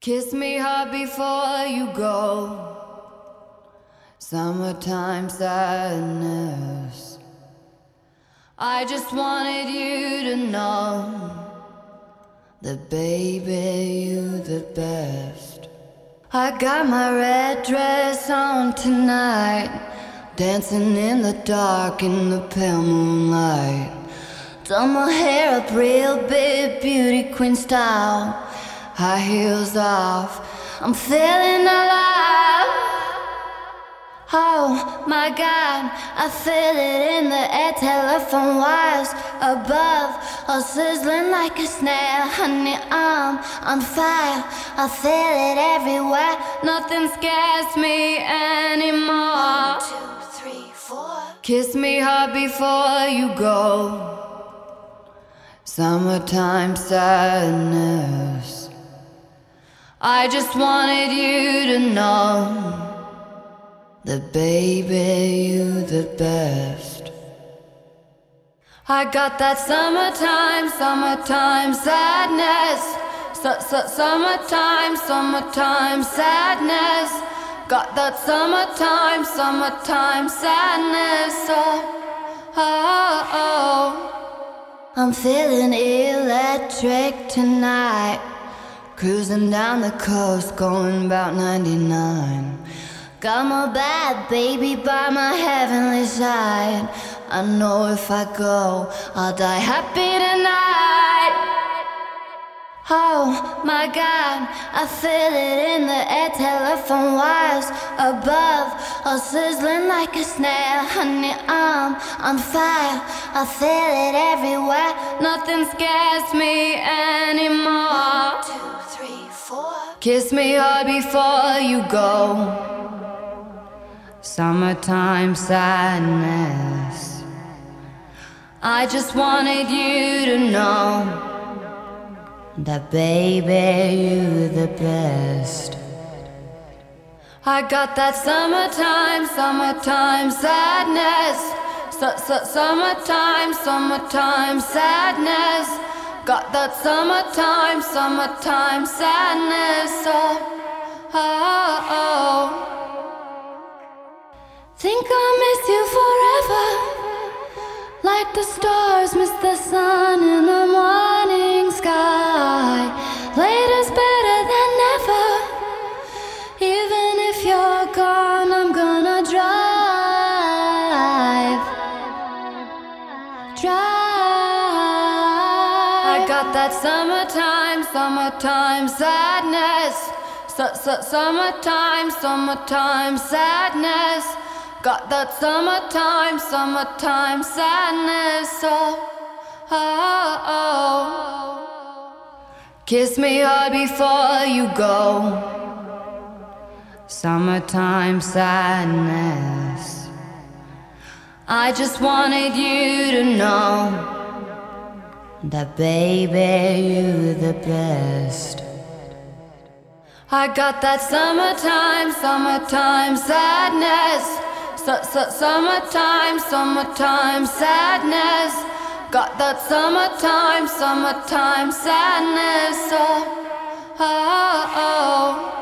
Kiss me hard before you go. Summertime sadness. I just wanted you to know that, baby, you the best. I got my red dress on tonight, dancing in the dark in the pale moonlight. Done my hair up real big, beauty queen style, high heels off, I'm feeling alive. Oh my God, I feel it in the air, telephone wires above, all sizzling like a snare. Honey, I'm on fire, I feel it everywhere, nothing scares me anymore. 1, 2, 3, 4. Kiss me hard before you go. Summertime sadness. I just wanted you to know that, baby, you the best. I got that summertime sadness. Summertime sadness. Got that summertime sadness. Oh. I'm feeling electric tonight, cruising down the coast, going about 99. Got my bad baby by my heavenly side. I know if I go, I'll die happy tonight. Oh my God, I feel it in the air, telephone wires above, all sizzling like a snare. Honey, I'm on fire, I feel it everywhere, nothing scares me anymore. 1, 2, 3, 4. Kiss me hard before you go. Summertime sadness. I just wanted you to know that, baby, you the best. I got that summertime sadness. Summertime sadness. Got that summertime sadness. Oh. Think I'll miss you forever, like the stars miss the sun in the morning sky. Later's better than never. Even if you're gone, I'm gonna drive. I got that summertime sadness. Summertime sadness. Got that summertime sadness. Oh. Kiss me hard before you go. Summertime sadness. I just wanted you to know that, baby, you the best. I got that summertime sadness. Summertime sadness. Got that summertime sadness. Oh.